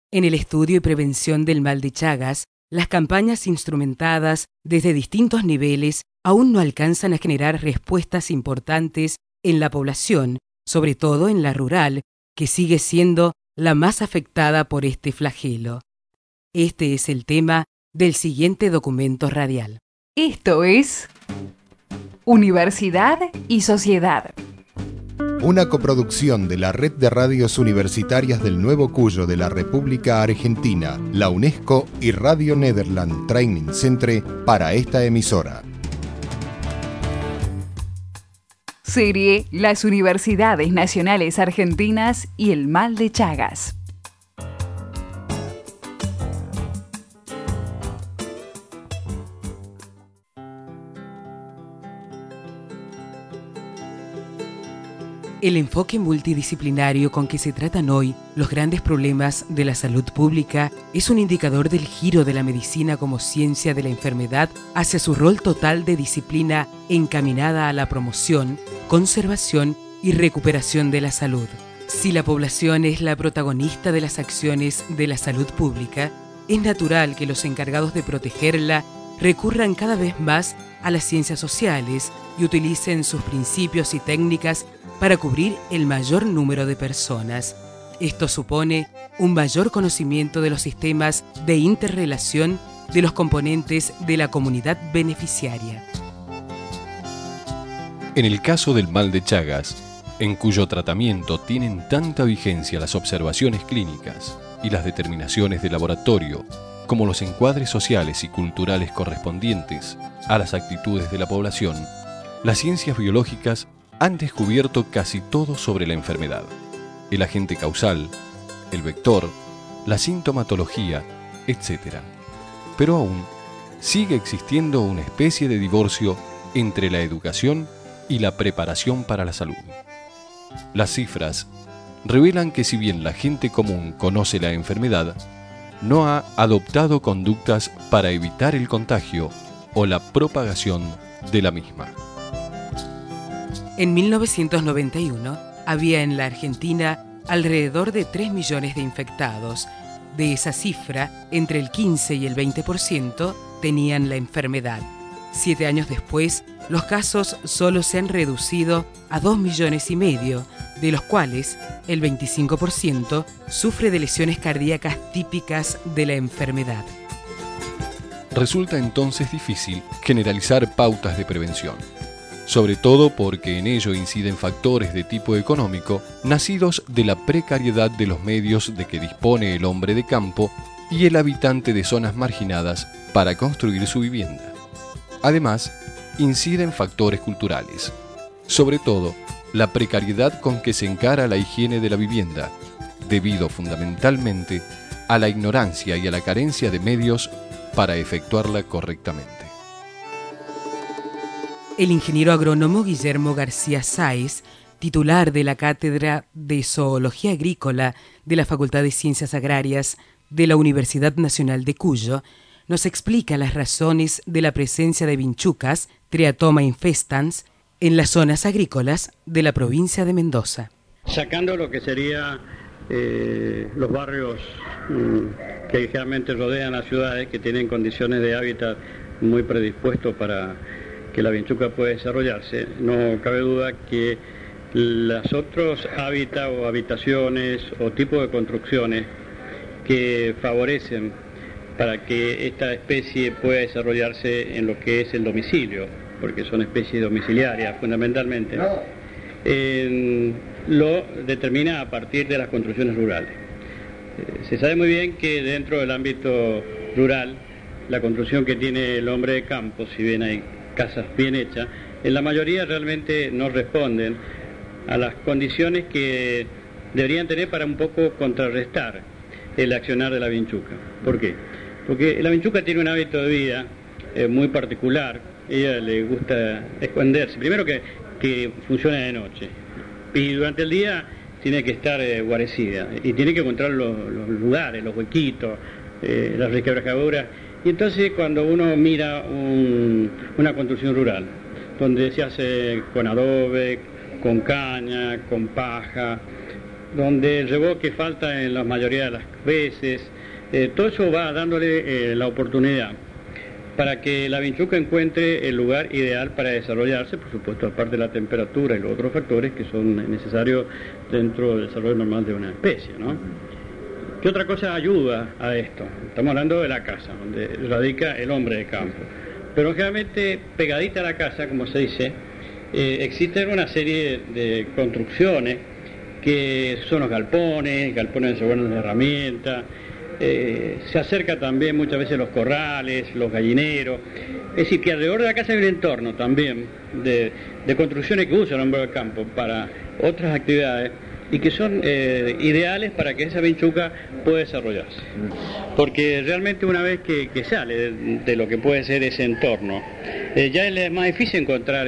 En el estudio y prevención del mal de Chagas, las campañas instrumentadas desde distintos niveles aún no alcanzan a generar respuestas importantes en la población, sobre todo en la rural, que sigue siendo la más afectada por este flagelo. Este es el tema del siguiente documento radial. Esto es Universidad y Sociedad. Una coproducción de la Red de Radios Universitarias del Nuevo Cuyo de la República Argentina, la UNESCO y Radio Nederland Training Centre para esta emisora. Serie Las Universidades Nacionales Argentinas y el mal de Chagas. El enfoque multidisciplinario con que se tratan hoy los grandes problemas de la salud pública es un indicador del giro de la medicina como ciencia de la enfermedad hacia su rol total de disciplina encaminada a la promoción, conservación y recuperación de la salud. Si la población es la protagonista de las acciones de la salud pública, es natural que los encargados de protegerla recurran cada vez más a las ciencias sociales y utilicen sus principios y técnicas para cubrir el mayor número de personas. Esto supone un mayor conocimiento de los sistemas de interrelación de los componentes de la comunidad beneficiaria. En el caso del mal de Chagas, en cuyo tratamiento tienen tanta vigencia las observaciones clínicas y las determinaciones de laboratorio, como los encuadres sociales y culturales correspondientes a las actitudes de la población, las ciencias biológicas han descubierto casi todo sobre la enfermedad: el agente causal, el vector, la sintomatología, etc. Pero aún sigue existiendo una especie de divorcio entre la educación y la preparación para la salud. Las cifras revelan que si bien la gente común conoce la enfermedad, no ha adoptado conductas para evitar el contagio o la propagación de la misma. En 1991 había en la Argentina alrededor de 3 millones de infectados. De esa cifra, entre el 15 y el 20% tenían la enfermedad. 7 años después, los casos solo se han reducido a 2,5 millones, de los cuales el 25% sufre de lesiones cardíacas típicas de la enfermedad. Resulta entonces difícil generalizar pautas de prevención, sobre todo porque en ello inciden factores de tipo económico, nacidos de la precariedad de los medios de que dispone el hombre de campo y el habitante de zonas marginadas para construir su vivienda. Además, inciden factores culturales, sobre todo la precariedad con que se encara la higiene de la vivienda, debido fundamentalmente a la ignorancia y a la carencia de medios para efectuarla correctamente. El ingeniero agrónomo Guillermo García Sáez, titular de la Cátedra de Zoología Agrícola de la Facultad de Ciencias Agrarias de la Universidad Nacional de Cuyo, nos explica las razones de la presencia de vinchucas, Triatoma infestans, en las zonas agrícolas de la provincia de Mendoza. Sacando lo que sería los barrios que generalmente rodean las ciudades, que tienen condiciones de hábitat muy predispuestos para que la vinchuca pueda desarrollarse, no cabe duda que los otros hábitats o habitaciones o tipos de construcciones que favorecen para que esta especie pueda desarrollarse en lo que es el domicilio, porque son especies domiciliarias fundamentalmente, lo determina a partir de las construcciones rurales. Se sabe muy bien que dentro del ámbito rural, la construcción que tiene el hombre de campo, si bien hay casas bien hechas, en la mayoría realmente no responden a las condiciones que deberían tener para un poco contrarrestar el accionar de la vinchuca. ¿Por qué? Porque la vinchuca tiene un hábito de vida muy particular. Ella le gusta esconderse. Primero que funciona de noche. Y durante el día tiene que estar guarecida. Y tiene que encontrar los lugares, los huequitos, las resquebrajaduras. Y entonces cuando uno mira una construcción rural, donde se hace con adobe, con caña, con paja, donde el reboque falta en la mayoría de las veces. Todo eso va dándole la oportunidad para que la vinchuca encuentre el lugar ideal para desarrollarse, por supuesto, aparte de la temperatura y los otros factores que son necesarios dentro del desarrollo normal de una especie, ¿no? ¿Qué otra cosa ayuda a esto? Estamos hablando de la casa, donde radica el hombre de campo. Pero generalmente pegadita a la casa, como se dice, existen una serie de construcciones que son los galpones de segundo de herramientas. Se acerca también muchas veces los corrales, los gallineros. Es decir, que alrededor de la casa hay un entorno también de construcciones que usa el hombre del campo para otras actividades y que son ideales para que esa vinchuca pueda desarrollarse. Porque realmente una vez que sale de lo que puede ser ese entorno, ya es más difícil encontrar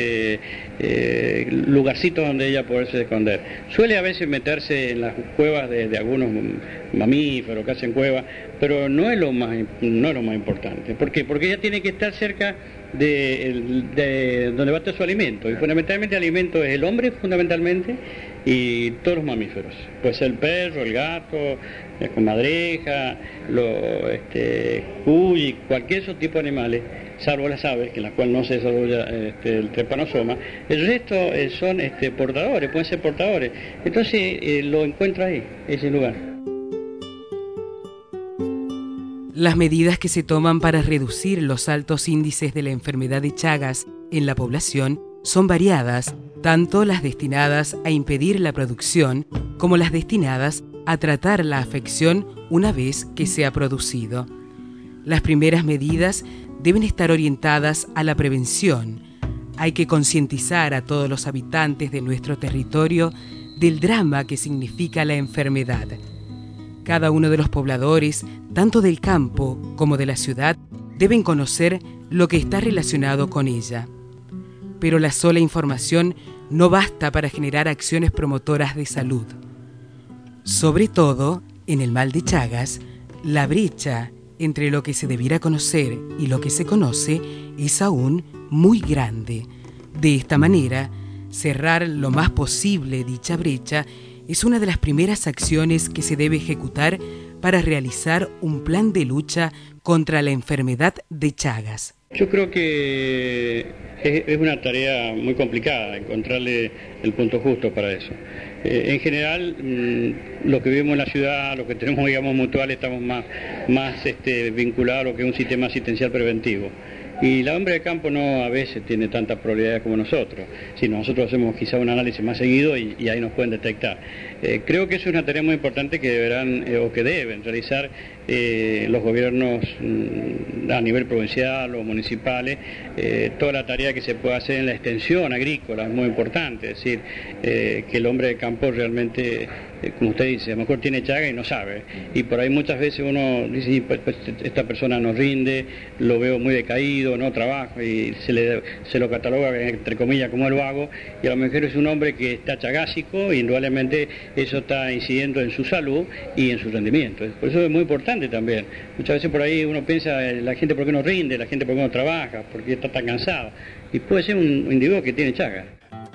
lugarcitos donde ella poderse esconder. Suele a veces meterse en las cuevas de algunos mamíferos que hacen cuevas, pero no es lo más importante. ¿Por qué? Porque ella tiene que estar cerca de donde va a estar su alimento, y fundamentalmente el alimento es el hombre, fundamentalmente, y todos los mamíferos. Puede ser el perro, el gato, la comadreja, cuy, cualquier otro tipo de animales, salvo las aves, en las cuales no se desarrolla el trepanosoma. El resto son portadores, pueden ser portadores. Entonces lo encuentra ahí, ese lugar. Las medidas que se toman para reducir los altos índices de la enfermedad de Chagas en la población son variadas, tanto las destinadas a impedir la producción como las destinadas a tratar la afección una vez que se ha producido. Las primeras medidas deben estar orientadas a la prevención. Hay que concientizar a todos los habitantes de nuestro territorio del drama que significa la enfermedad. Cada uno de los pobladores, tanto del campo como de la ciudad, deben conocer lo que está relacionado con ella. Pero la sola información no basta para generar acciones promotoras de salud. Sobre todo, en el mal de Chagas, la brecha entre lo que se debiera conocer y lo que se conoce es aún muy grande. De esta manera, cerrar lo más posible dicha brecha es una de las primeras acciones que se debe ejecutar para realizar un plan de lucha contra la enfermedad de Chagas. Yo creo que es una tarea muy complicada encontrarle el punto justo para eso. En general, lo que vivimos en la ciudad, lo que tenemos, digamos, mutuales, estamos más vinculados a lo que es un sistema asistencial preventivo. Y la hombre de campo no a veces tiene tanta probabilidad como nosotros, sino nosotros hacemos quizá un análisis más seguido y ahí nos pueden detectar. Creo que eso es una tarea muy importante que deberán o que deben realizar los gobiernos a nivel provincial o municipales. Toda la tarea que se pueda hacer en la extensión agrícola es muy importante, es decir, que el hombre de campo realmente, como usted dice, a lo mejor tiene Chagas y no sabe, y por ahí muchas veces uno dice, pues esta persona no rinde, lo veo muy decaído, no trabaja, y se lo cataloga entre comillas como el vago, y a lo mejor es un hombre que está chagásico y indudablemente eso está incidiendo en su salud y en su rendimiento. Por eso es muy importante también. Muchas veces por ahí uno piensa, la gente por qué no rinde, la gente por qué no trabaja, por qué está tan cansado, y puede ser un individuo que tiene Chagas.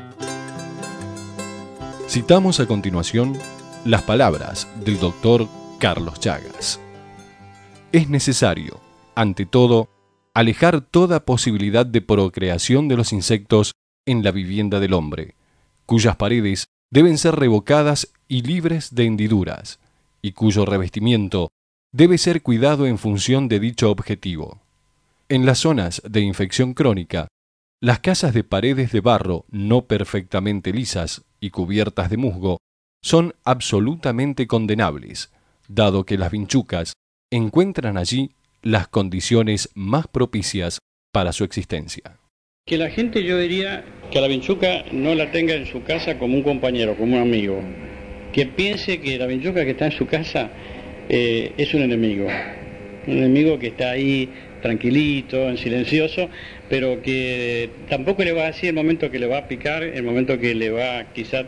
Citamos a continuación las palabras del doctor Carlos Chagas. Es necesario, ante todo, alejar toda posibilidad de procreación de los insectos en la vivienda del hombre, cuyas paredes deben ser revocadas y libres de hendiduras, y cuyo revestimiento debe ser cuidado en función de dicho objetivo. En las zonas de infección crónica, las casas de paredes de barro no perfectamente lisas y cubiertas de musgo son absolutamente condenables, dado que las vinchucas encuentran allí las condiciones más propicias para su existencia. Que la gente, yo diría, que a la vinchuca no la tenga en su casa como un compañero, como un amigo. Que piense que la vinchuca que está en su casa es un enemigo que está ahí tranquilito, en silencioso, pero que tampoco le va a decir el momento que le va a picar, el momento que le va quizás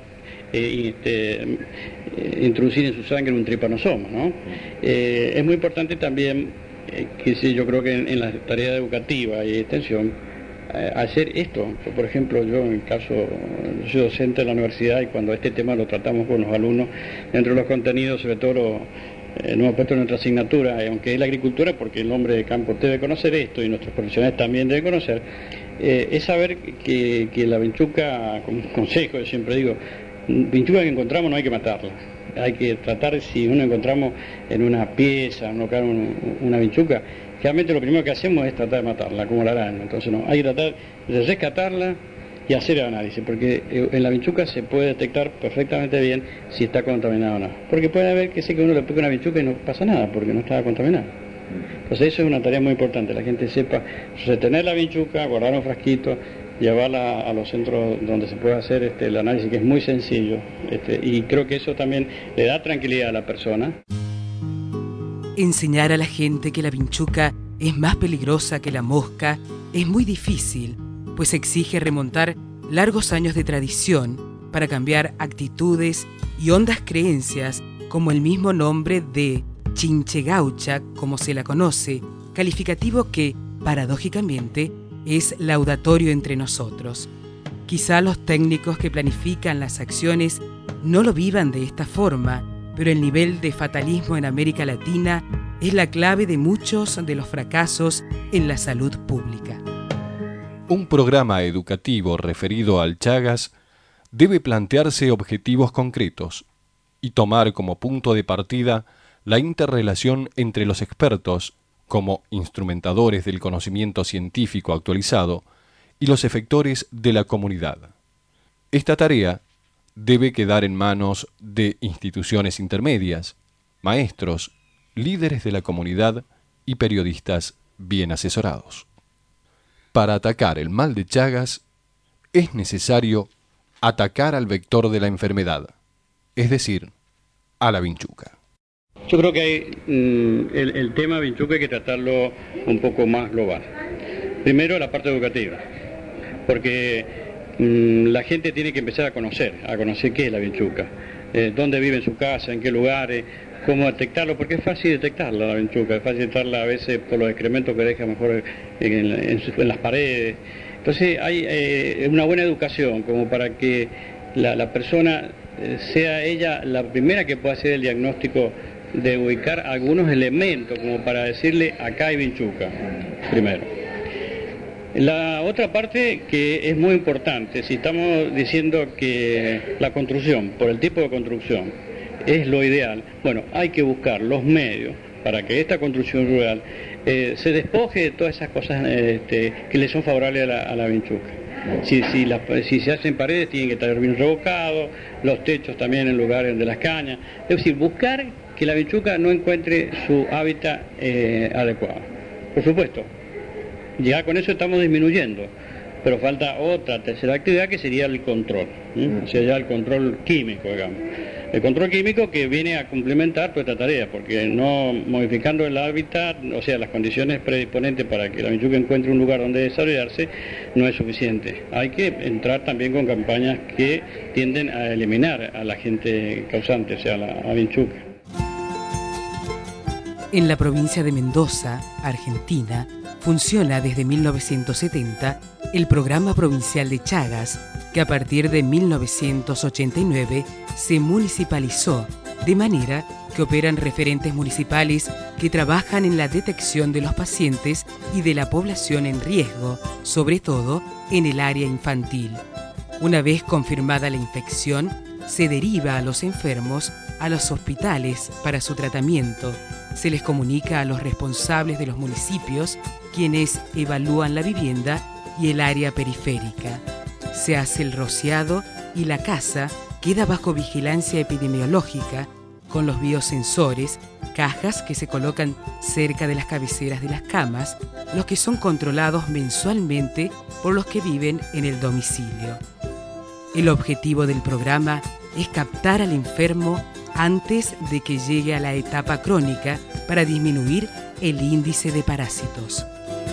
introducir en su sangre un tripanosoma, ¿no? Es muy importante también que sí, yo creo que en la tarea educativa y extensión hacer esto. Por ejemplo, yo en el caso, yo soy docente en la universidad y cuando este tema lo tratamos con los alumnos, dentro de los contenidos, sobre todo no hemos puesto en nuestra asignatura, aunque es la agricultura, porque el hombre de campo debe conocer esto y nuestros profesionales también deben conocer, es saber que la vinchuca, como consejo, yo siempre digo, vinchuca que encontramos no hay que matarla. Hay que tratar, si uno encontramos en una pieza, una vinchuca, realmente lo primero que hacemos es tratar de matarla, como la araña. Entonces no, hay que tratar de rescatarla y hacer el análisis, porque en la vinchuca se puede detectar perfectamente bien si está contaminada o no. Porque puede haber que uno le pique una vinchuca y no pasa nada, porque no estaba contaminada. Entonces eso es una tarea muy importante, la gente sepa retener la vinchuca, guardar un frasquito, llevarla a los centros donde se puede hacer el análisis, que es muy sencillo, y creo que eso también le da tranquilidad a la persona. Enseñar a la gente que la vinchuca es más peligrosa que la mosca es muy difícil, pues exige remontar largos años de tradición para cambiar actitudes y hondas creencias, como el mismo nombre de chinchegaucha, como se la conoce, calificativo que, paradójicamente, es laudatorio entre nosotros. Quizá los técnicos que planifican las acciones no lo vivan de esta forma, pero el nivel de fatalismo en América Latina es la clave de muchos de los fracasos en la salud pública. Un programa educativo referido al Chagas debe plantearse objetivos concretos y tomar como punto de partida la interrelación entre los expertos, como instrumentadores del conocimiento científico actualizado, y los efectores de la comunidad. Esta tarea debe quedar en manos de instituciones intermedias, maestros, líderes de la comunidad y periodistas bien asesorados. Para atacar el mal de Chagas es necesario atacar al vector de la enfermedad, es decir, a la vinchuca. Yo creo que el tema vinchuca hay que tratarlo un poco más global. Primero la parte educativa, porque la gente tiene que empezar a conocer qué es la vinchuca, dónde vive en su casa, en qué lugares, cómo detectarlo, porque es fácil detectarla la vinchuca, es fácil detectarla a veces por los excrementos que deja mejor en las paredes. Entonces hay una buena educación como para que la persona sea ella la primera que pueda hacer el diagnóstico, de ubicar algunos elementos como para decirle acá hay vinchuca, primero. La otra parte que es muy importante, si estamos diciendo que la construcción, por el tipo de construcción, es lo ideal, bueno, hay que buscar los medios para que esta construcción rural se despoje de todas esas cosas que le son favorables a la vinchuca. Si se hacen paredes tienen que estar bien revocados, los techos también en lugares de las cañas, es decir, buscar que la vinchuca no encuentre su hábitat adecuado. Por supuesto, ya con eso estamos disminuyendo, pero falta otra tercera actividad que sería el control, o sea, ya el control químico, digamos. El control químico que viene a complementar toda esta tarea, porque no modificando el hábitat, o sea, las condiciones predisponentes para que la vinchuca encuentre un lugar donde desarrollarse, no es suficiente. Hay que entrar también con campañas que tienden a eliminar a la agente causante, o sea, a la vinchuca. En la provincia de Mendoza, Argentina, funciona desde 1970 el Programa Provincial de Chagas, que a partir de 1989 se municipalizó, de manera que operan referentes municipales que trabajan en la detección de los pacientes y de la población en riesgo, sobre todo en el área infantil. Una vez confirmada la infección, se deriva a los enfermos a los hospitales para su tratamiento. Se les comunica a los responsables de los municipios, quienes evalúan la vivienda y el área periférica. Se hace el rociado y la casa queda bajo vigilancia epidemiológica con los biosensores, cajas que se colocan cerca de las cabeceras de las camas, los que son controlados mensualmente por los que viven en el domicilio. El objetivo del programa es captar al enfermo antes de que llegue a la etapa crónica para disminuir el índice de parásitos.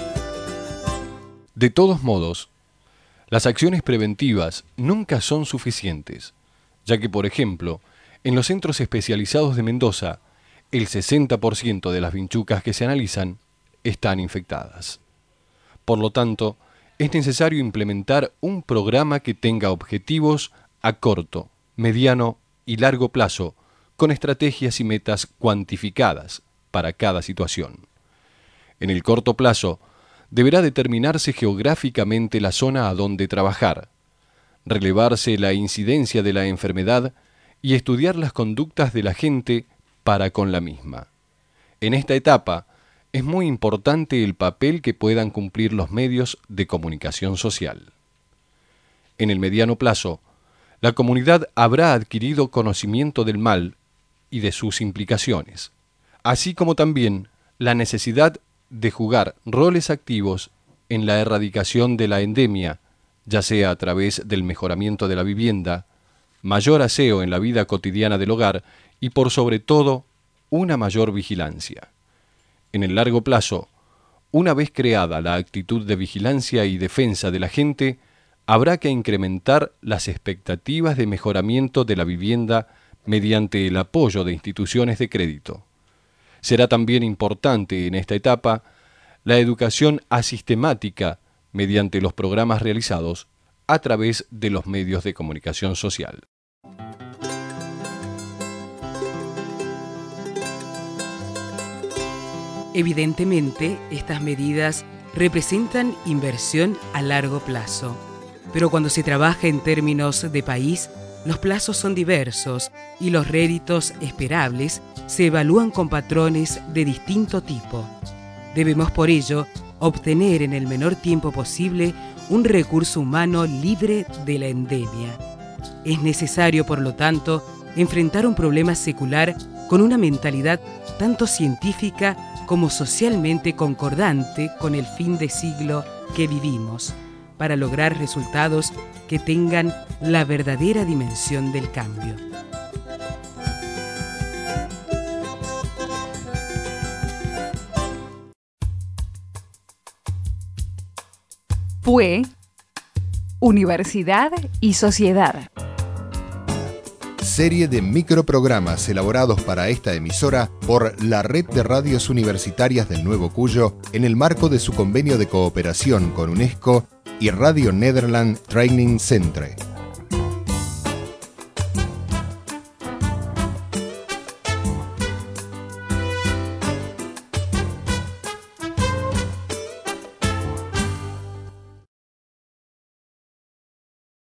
De todos modos, las acciones preventivas nunca son suficientes, ya que, por ejemplo, en los centros especializados de Mendoza, el 60% de las vinchucas que se analizan están infectadas. Por lo tanto, es necesario implementar un programa que tenga objetivos a corto, mediano y largo plazo, con estrategias y metas cuantificadas para cada situación. En el corto plazo, deberá determinarse geográficamente la zona a donde trabajar, relevarse la incidencia de la enfermedad y estudiar las conductas de la gente para con la misma. En esta etapa, es muy importante el papel que puedan cumplir los medios de comunicación social. En el mediano plazo, la comunidad habrá adquirido conocimiento del mal y de sus implicaciones, así como también la necesidad de jugar roles activos en la erradicación de la endemia, ya sea a través del mejoramiento de la vivienda, mayor aseo en la vida cotidiana del hogar y por sobre todo, una mayor vigilancia. En el largo plazo, una vez creada la actitud de vigilancia y defensa de la gente, habrá que incrementar las expectativas de mejoramiento de la vivienda mediante el apoyo de instituciones de crédito. Será también importante en esta etapa la educación asistemática mediante los programas realizados a través de los medios de comunicación social. Evidentemente, estas medidas representan inversión a largo plazo, pero cuando se trabaja en términos de país, los plazos son diversos y los réditos esperables se evalúan con patrones de distinto tipo. Debemos por ello obtener en el menor tiempo posible un recurso humano libre de la endemia. Es necesario, por lo tanto, enfrentar un problema secular con una mentalidad tanto científica como socialmente concordante con el fin de siglo que vivimos, para lograr resultados que tengan la verdadera dimensión del cambio. Fue Universidad y Sociedad. Serie de microprogramas elaborados para esta emisora por la Red de Radios Universitarias del Nuevo Cuyo en el marco de su convenio de cooperación con UNESCO y Radio Nederland Training Centre.